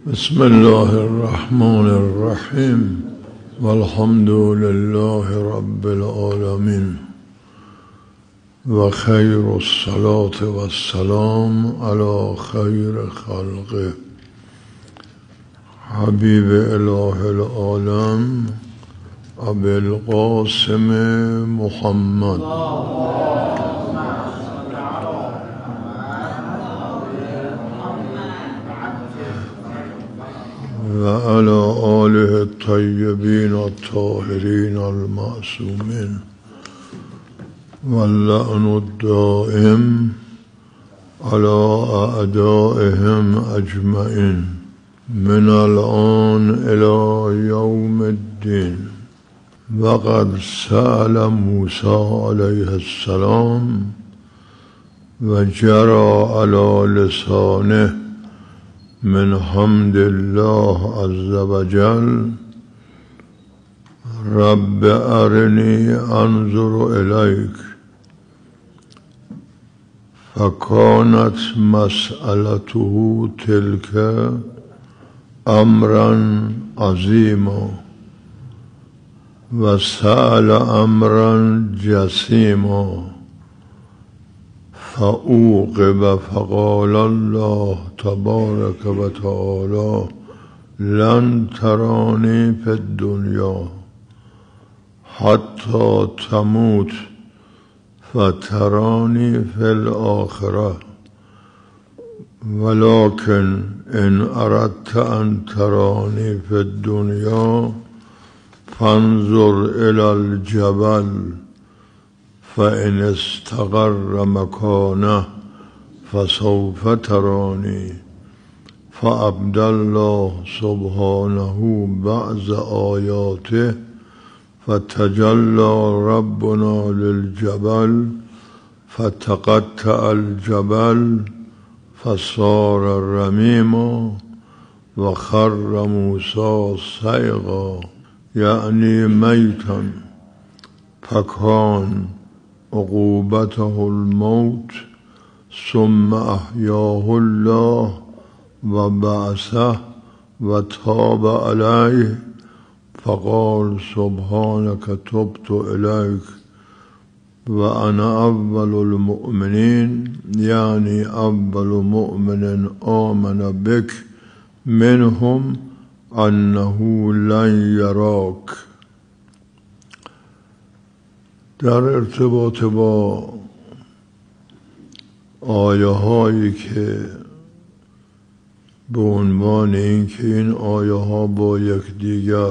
بسم الله الرحمن الرحیم والحمد لله رب العالمین و خیر الصلاة و السلام علی خیر خلقه حبیب اله العالم ابی القاسم محمد و علی آله الطیبین الطاهرین المعصومین واللعن الدائم على اعدائهم اجمعین من الآن الى یوم الدین. وقد سأل موسی علیه السلام و جرى على لسانه من حمد الله عز وجل رب ارنی انظر الیک، فکانت مسألته تلك امرا عظیما و سأل امرا جسیما فأوقب فقال الله تبارك وتعالى لن تراني في الدنيا حتى تموت فتراني في الآخرة ولكن إن أردت أن تراني في الدنيا فانظر إلى الجبل فإن استقر مكانه فسوف تراني. فأبدى الله سبحانه بعض آياته فتجلى ربنا للجبل فتقطع الجبل فصار رميما وخر موسى صيغا يعني ميتا فكان عقوبته الموت ثم احیاه الله و بعثه و تاب علیه فقال سبحانك تبت الیک و انا اول المؤمنین یعنی اول مؤمن آمن بک منهم انه لن یراک. در ارتباط با آیه هایی که به عنوان اینکه این آیه ها با یکدیگر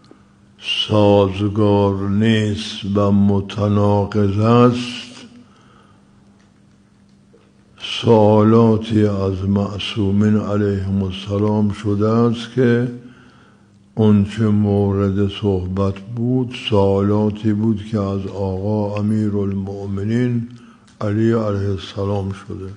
سازگار نیست و متناقض است، سوالاتی از معصومین علیهم السلام شده است که اونچه مورد صحبت بود سوالاتی بود که از آقا امیرالمؤمنین علی علیه السلام شده.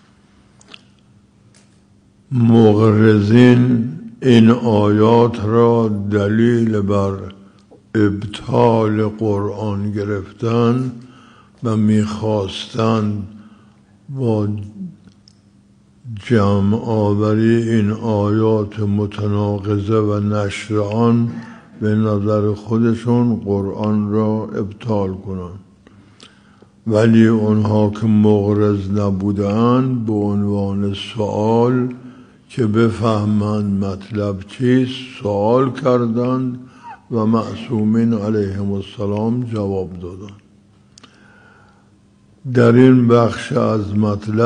مغرضین این آیات را دلیل بر ابطال قرآن گرفتن و میخواستند با جمع آوری این آیات متناقضه و نشر آن به نظر خودشون قرآن را ابطال کنند، ولی اونها که مغرض نبودند به عنوان سوال که بفهمند مطلب چیست سوال کردند و معصومین علیهم السلام جواب دادند. در این بخش از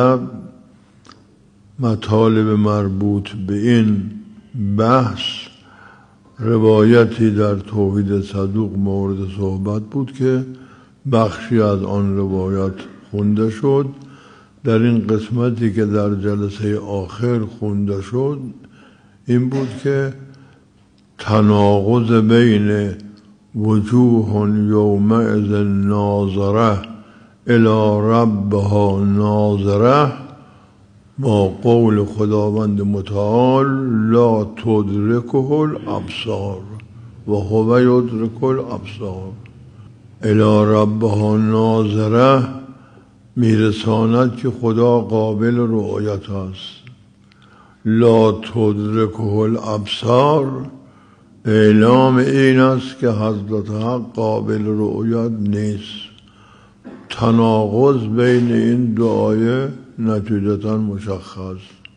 مطالب مربوط به این بحث روایتی در توحید صدوق مورد صحبت بود که بخشی از آن روایت خونده شد. در این قسمتی که در جلسه آخر خونده شد این بود که تناقض بین وجوه یومئذ ناظره الی ربها ناظره با قول خداوند متعال لا تدرکه الابصار و هو یدرک الابصار. الی ربها ناظره میرساند که خدا قابل رؤیت است، لا تدرکه الابصار اعلام این است که حضرت حق قابل رؤیت نیست. تناقض بین این دو آیه نتیجتا مشخص.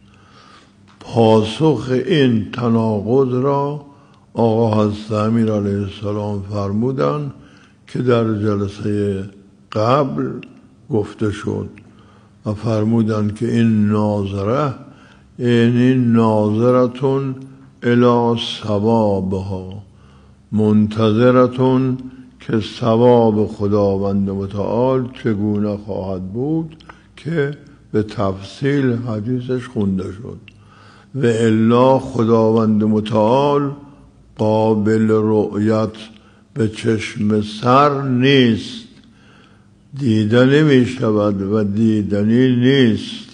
پاسخ این تناقض را آقا حضرت امیر علیه السلام فرمودند که در جلسه قبل گفته شد و فرمودند که این ناظره یعنی ناظرتون الی ثوابها، منتظرتون که ثواب خداوند متعال چگونه خواهد بود که به تفصیل حدیثش خونده شد. و الا خداوند متعال قابل رؤیت به چشم سر نیست، دیده نمی شود و دیدنی نیست.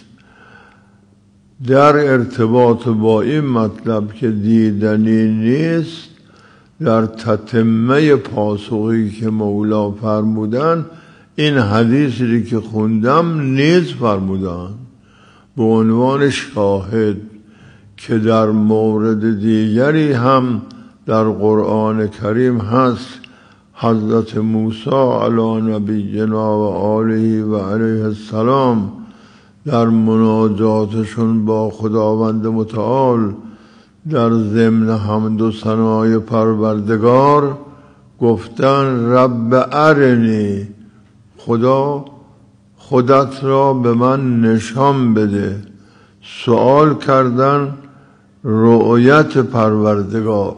در ارتباط با این مطلب که دیدنی نیست، در تتمه پاسخی که مولا فرمودن این حدیثی که خوندم نیز فرمودن به عنوان شاهد که در مورد دیگری هم در قرآن کریم هست. حضرت موسی علی نبینا و آله و علیه السلام در مناجاتشون با خداوند متعال در ضمن حمد و ثنای پروردگار گفتن رب ارنی، خدا خودت را به من نشان بده. سوال کردن رؤیت پروردگار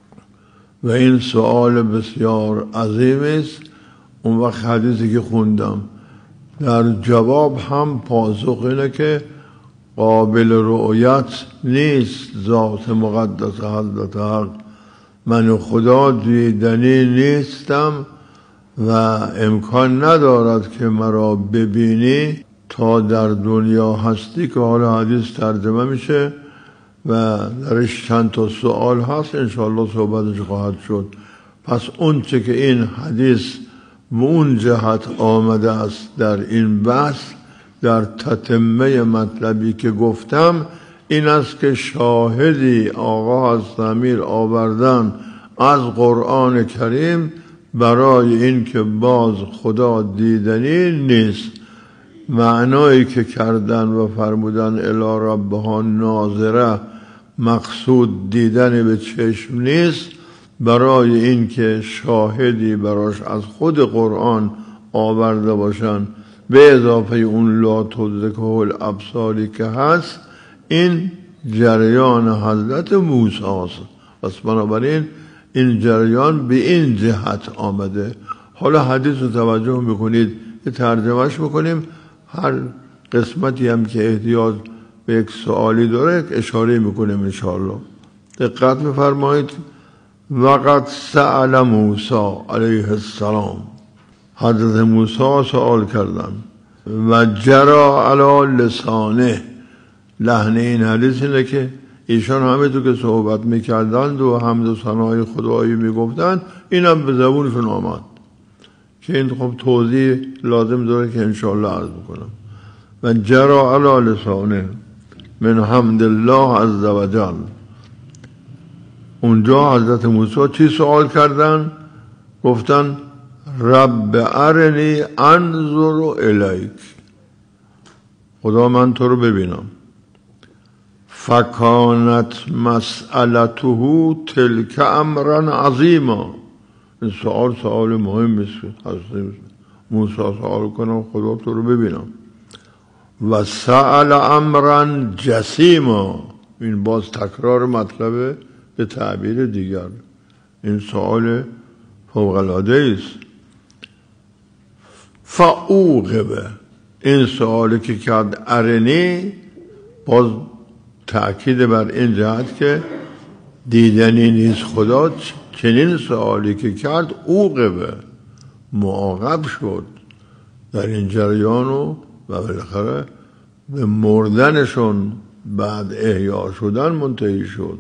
و این سوال بسیار عظیم است. اون وقت حدیثی که خوندم در جواب هم پاسخ اینه که قابل رؤیت نیست ذات مقدس حضرت حق. من خدا دیدنی نیستم و امکان ندارد که مرا ببینی تا در دنیا هستی، که حالا حدیث ترجمه میشه و درش چند تا سوال هست، انشاءالله صحبتش خواهد شد. پس اون چه که این حدیث و اون جهت آمده است در این بحث در تتمه مطلبی که گفتم این است که شاهدی آقا حضرت امیر آوردن از قرآن کریم برای این که باز خدا دیدنی نیست. معنایی که کردن و فرمودن الی ربها ناظره مقصود دیدن به چشم نیست، برای این که شاهدی براش از خود قرآن آورده باشن به اضافه اون لا تدرکه الابصاری که هست. این جریان حضرت موسی است. پس بنابراین این جریان به این جهت آمده. حالا حدیث رو توجه میکنید که ترجمهش میکنیم. هر قسمتی هم که احتیاج به یک سوالی داره اشاره میکنیم انشاءالله. دقت میفرمایید. وقد سأل موسی علیه السلام، حضرت موسی سوال کردن و جرا علی لسانه. لحن این حدیث اینه که ایشان همه تو که صحبت میکردند و حمد و ثنای خدایی میگفتند اینم به زبونشون آمد که این خب توضیح لازم داره که انشاءالله عرض بکنم. و جرا علی لسانه من حمد الله عز وجل. اونجا حضرت موسی چی سوال کردن؟ گفتن رب ارنی انظر الیک، خدا من تو رو ببینم. فکانت مسئلته تلک امرا عظیما. این سوال مهم است. حضرت موسی سوال کنم خدا تو رو ببینم. و سأل امرا جسیما. این باز تکرار مطلبه به تعبیر دیگر. این سوال فوق‌العاده است. فعوقبه. این سوالی که کرد ارنی باز تأکید بر این جهت که دیدنی نیست خدا. چنین سوالی که کرد عوقبه معاقب شد در این جریان و بالاخره به مردنشون بعد احیا شدن منتهی شد.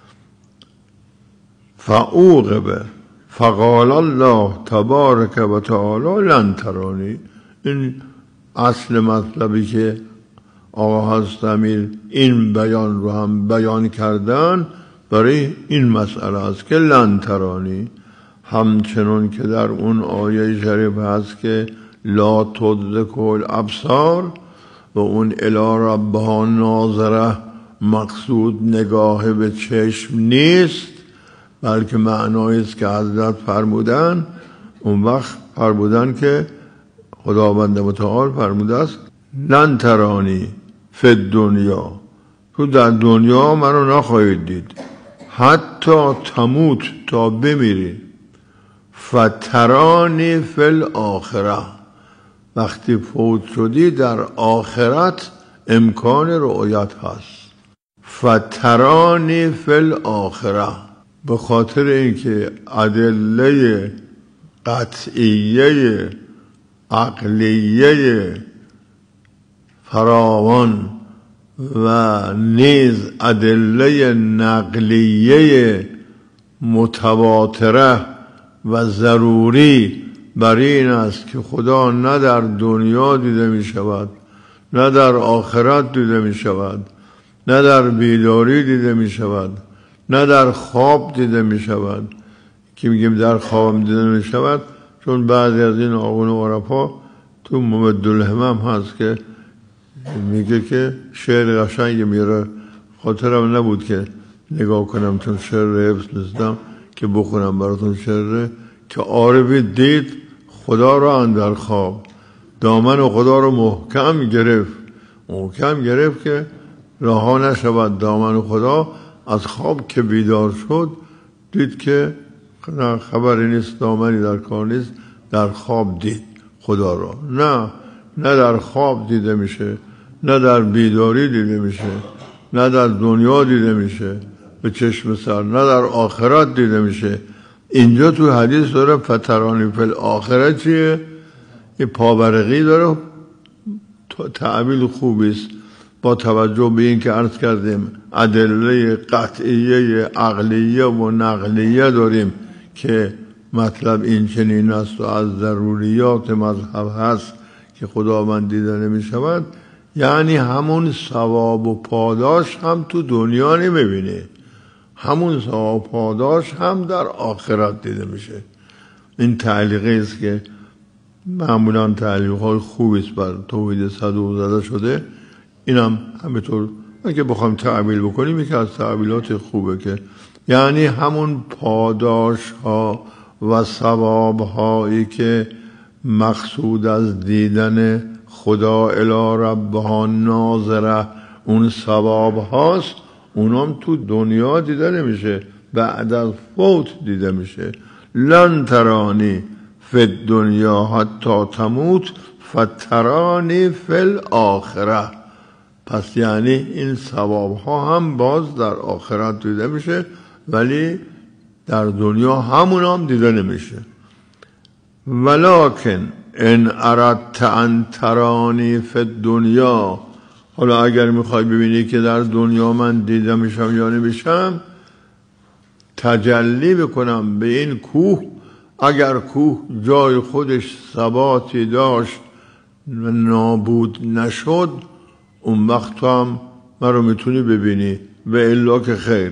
فعوقبه فقال الله تبارک و تعالی لن ترانی. این اصل مطلبی که آقا حضرت امیر این بیان رو هم بیان کردن برای این مسئله است که لن ترانی، همچنان که در اون آیه شریف هست که لا تدرک الابصار و اون الی ربها ناظره مقصود نگاه به چشم نیست، بلکه معنایی است که حضرت فرمودن. اون وقت فرمودن که خداوند متعال فرموده است لن ترانی فی الدنیا، تو در دنیا منو نخواهید دید، حتی تموت، تا بمیری، فترانی فی الاخره، وقتی فوت شدی در آخرت امکان رؤیت هست. فترانی فی الاخره، به خاطر اینکه ادله قطعیه عقلیه فراوان و نیز ادله نقلیه متواتره و ضروری بر این است که خدا نه در دنیا دیده می شود، نه در آخرت دیده می شود، نه در بیداری دیده می شود، نه در خواب دیده می شود. که میگیم در خواب دیده می شود چون بعضی از این آقون و عرفا تو ممدالهمم هست که میگه که شعر قشنگی میره، خاطرم نبود که نگاه کنم چون شعر حفظ نیستم که بخونم براتون شعر، که عارفی دید خدا را اندر خواب، دامن خدا رو محکم گرفت که رها نشود دامن خدا. از خواب که بیدار شد دید که خبری نیست، دامنی در کار نیست، در خواب دید خدا را. نه در خواب دیده میشه، نه در بیداری دیده میشه، نه در دنیا دیده میشه به چشم سر، نه در آخرت دیده میشه. اینجا تو حدیث داره فترانی فی الاخره چیه؟ یه پاورقی داره، تعبیل خوبی است با توجه به این که عرض کردیم ادله قطعیه عقلیه و نقلیه داریم که مطلب این چنین است و از ضروریات مذهب هست که خداوند دیده نمی شود. یعنی همون ثواب و پاداش هم تو دنیا نمیبینه، همون ثواب و پاداش هم در آخرت دیده میشه. این تعلیقی است که معمولا تعلیق‌های خوبی است بر توحید صدوق زده شده. اینم همینطور اگه بخوایم تعبیل بکنیم یکی از تعبیلات خوبه که یعنی همون پاداش ها و ثواب هایی که مقصود از دیدن خدا الی ربها ناظره اون ثواب هاست، اونام تو دنیا دیده نمیشه، بعد از فوت دیده میشه. لن ترانی فی الدنیا حتی تموت فترانی فی الاخره. پس یعنی این ثواب ها هم باز در آخرت دیده میشه ولی در دنیا همون هم دیده نمیشه. ولکن ان اردت ان ترانی فی الدنیا، حالا اگر میخوای ببینی که در دنیا من دیده میشم یا نمیشم، تجلی بکنم به این کوه. اگر کوه جای خودش ثباتی داشت و نابود نشد، اون وقت تو هم من رو میتونی ببینی، و الا که خیر.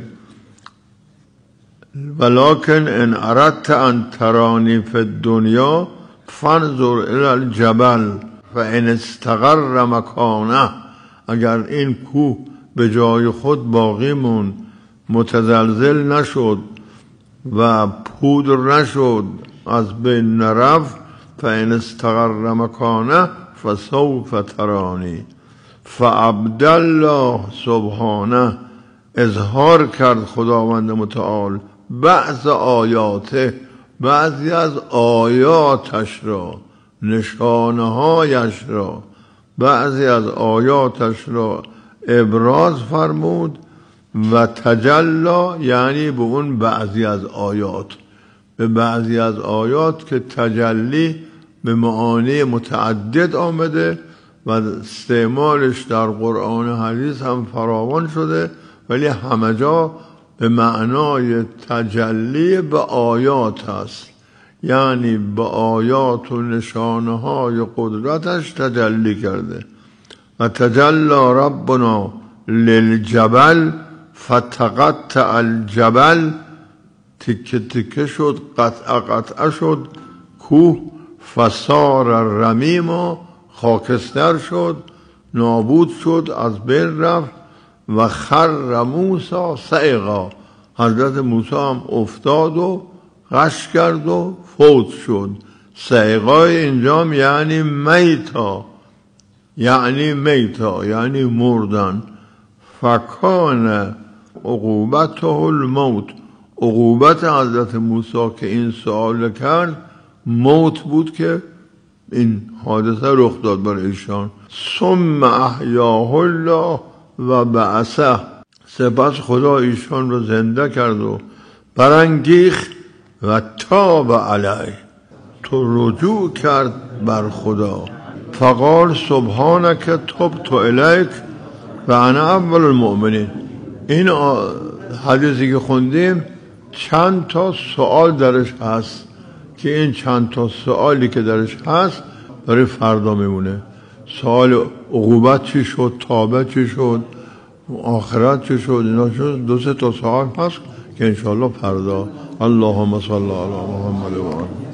ولکن ان اردت ان ترانی فی الدنیا فانظر الی الجبل فان استقر مکانه. اگر این کوه به جای خود باقی مون، متزلزل نشد و پودر نشد، از بین نرفت، فان استقر مکانه فسوف ترانی. فعبدالله سبحانه اظهار کرد خداوند متعال بعض آیاته، بعضی از آیاتش را، نشانه هایش را، بعضی از آیاتش را ابراز فرمود. و تجلا یعنی به اون بعضی از آیات، به بعضی از آیات که تجلی به معانی متعدد آمده و استعمالش در قرآن و حدیث هم فراوان شده، ولی همه جا به معنای تجلی به آیات هست، یعنی به آیات و نشانه های قدرتش تجلی کرده. و تجلی ربنا للجبل فتقطع الجبل، تکه تکه شد، قطعه شد کوه، فصار رمیم، خاکستر شد، نابود شد، از بین رفت. و خر موسی صعقا، حضرت موسی هم افتاد و غش کرد و فوت شد. صعقای اینجا یعنی میتا، یعنی مردن. فکان عقوبته الموت، عقوبت حضرت موسی که این سوال کرد موت بود که این حادثه رخ داد برای ایشان. ثم احیاه الله و بعثه، سپس خدا ایشان رو زنده کرد و برانگیخت. و تاب علیه، تو رجوع کرد بر خدا. فقال سبحانک تبت الیک و انا اول المؤمنین. این حدیثی که خوندیم چند تا سوال درش هست که این چند تا سوالی که درش هست برای فردا میمونه. سوال عقوبت چی شد، توبه چی شد، آخرت چی شد، اینا شد. دو سه تا سوال هست که انشاءالله فردا. اللهم صل علی محمد و آله.